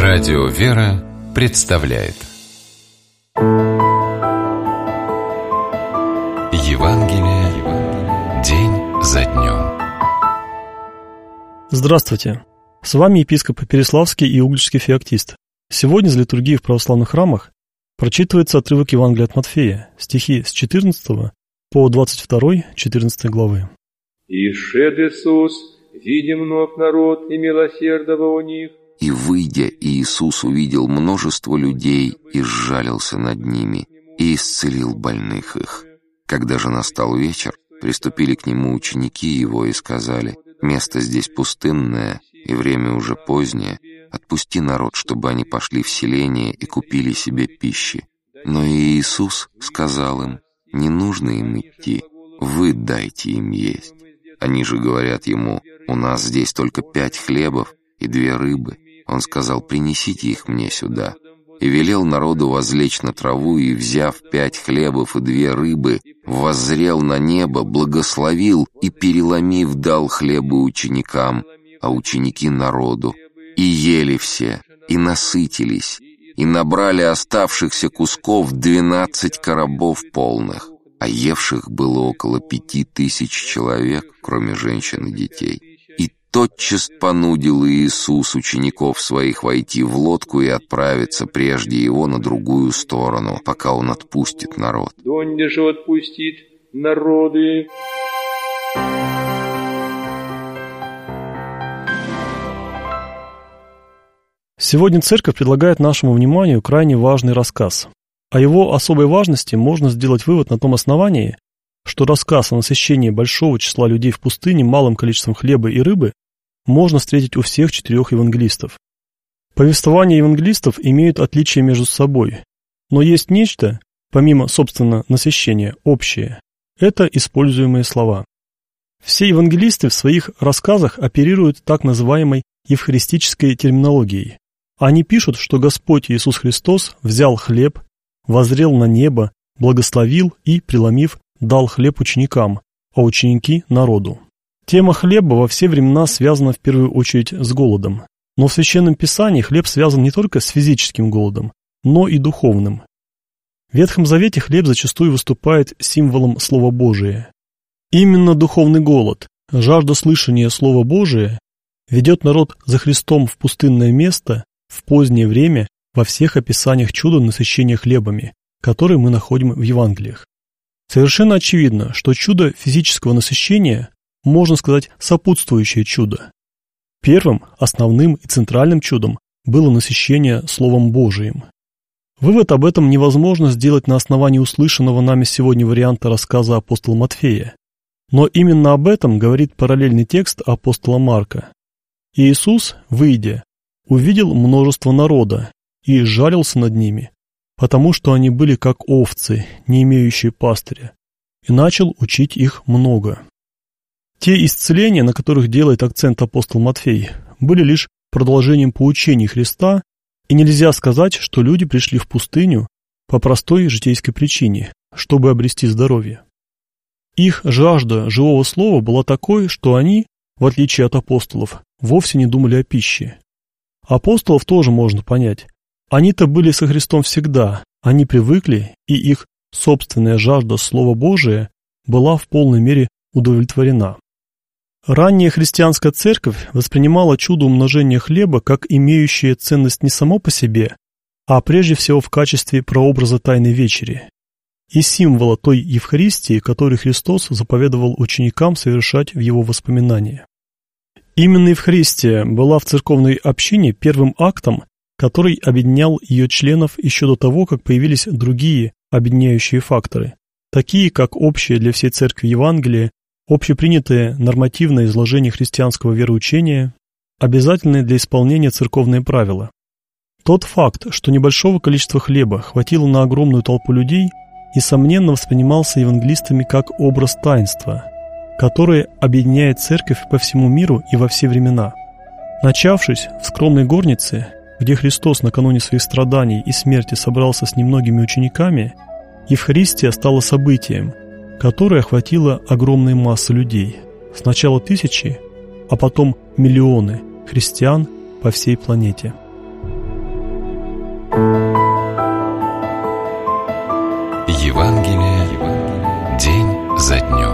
Радио «Вера» представляет Евангелие день за днем. Здравствуйте! С вами епископ Переславский и Угличский феоктист. Сегодня из литургии в православных храмах прочитывается отрывок Евангелия от Матфея, стихи с 14 по 22, 14 главы. «И шед Иисус, видя много народ, и милосердного у них. И, выйдя, Иисус увидел множество людей и сжалился над ними, и исцелил больных их. Когда же настал вечер, приступили к нему ученики его и сказали: место здесь пустынное, и время уже позднее, отпусти народ, чтобы они пошли в селение и купили себе пищи. Но и Иисус сказал им: не нужно им идти, вы дайте им есть. Они же говорят ему: у нас здесь только 5 хлебов и 2 рыбы. Он сказал: принесите их мне сюда. И велел народу возлечь на траву, и, взяв 5 хлебов и 2 рыбы, воззрел на небо, благословил и, переломив, дал хлебы ученикам, а ученики народу. И ели все, и насытились, и набрали оставшихся кусков 12 коробов полных, а евших было около 5000 человек, кроме женщин и детей. И тотчас понудил Иисус учеников своих войти в лодку и отправиться прежде его на другую сторону, пока он отпустит народ. Донде же отпустит народы. Сегодня Церковь предлагает нашему вниманию крайне важный рассказ. О его особой важности можно сделать вывод на том основании, что рассказ о насыщении большого числа людей в пустыне малым количеством хлеба и рыбы можно встретить у всех 4 евангелистов. Повествования евангелистов имеют отличия между собой, но есть нечто, помимо, собственно, насыщения, общее. Это используемые слова. Все евангелисты в своих рассказах оперируют так называемой евхаристической терминологией. Они пишут, что Господь Иисус Христос взял хлеб, воззрел на небо, благословил и, преломив, дал хлеб ученикам, а ученики – народу. Тема хлеба во все времена связана в первую очередь с голодом. Но в Священном Писании хлеб связан не только с физическим голодом, но и духовным. В Ветхом Завете хлеб зачастую выступает символом Слова Божия. Именно духовный голод, жажда слышания Слова Божия ведет народ за Христом в пустынное место в позднее время во всех описаниях чуда насыщения хлебами, которые мы находим в Евангелиях. Совершенно очевидно, что чудо физического насыщения, можно сказать, сопутствующее чудо. Первым, основным и центральным чудом было насыщение Словом Божиим. Вывод об этом невозможно сделать на основании услышанного нами сегодня варианта рассказа апостола Матфея. Но именно об этом говорит параллельный текст апостола Марка. Иисус, выйдя, увидел множество народа и сжалился над ними, потому что они были как овцы, не имеющие пастыря, и начал учить их много. Те исцеления, на которых делает акцент апостол Матфей, были лишь продолжением поучений Христа, и нельзя сказать, что люди пришли в пустыню по простой житейской причине, чтобы обрести здоровье. Их жажда живого слова была такой, что они, в отличие от апостолов, вовсе не думали о пище. Апостолов тоже можно понять. Они-то были со Христом всегда, они привыкли, и их собственная жажда Слова Божия была в полной мере удовлетворена. Ранняя христианская церковь воспринимала чудо умножения хлеба как имеющее ценность не само по себе, а прежде всего в качестве прообраза Тайной Вечери и символа той Евхаристии, которую Христос заповедовал ученикам совершать в его воспоминании. Именно Евхаристия была в церковной общине первым актом, который объединял ее членов еще до того, как появились другие объединяющие факторы, такие как общее для всей церкви Евангелие, общепринятое нормативное изложение христианского вероучения, обязательные для исполнения церковные правила. Тот факт, что небольшого количества хлеба хватило на огромную толпу людей, несомненно воспринимался евангелистами как образ таинства, которое объединяет церковь по всему миру и во все времена. Начавшись в скромной горнице, где Христос накануне своих страданий и смерти собрался с немногими учениками, Евхаристия стала событием, которое охватило огромные массы людей, сначала тысячи, а потом миллионы христиан по всей планете. Евангелие день за днем.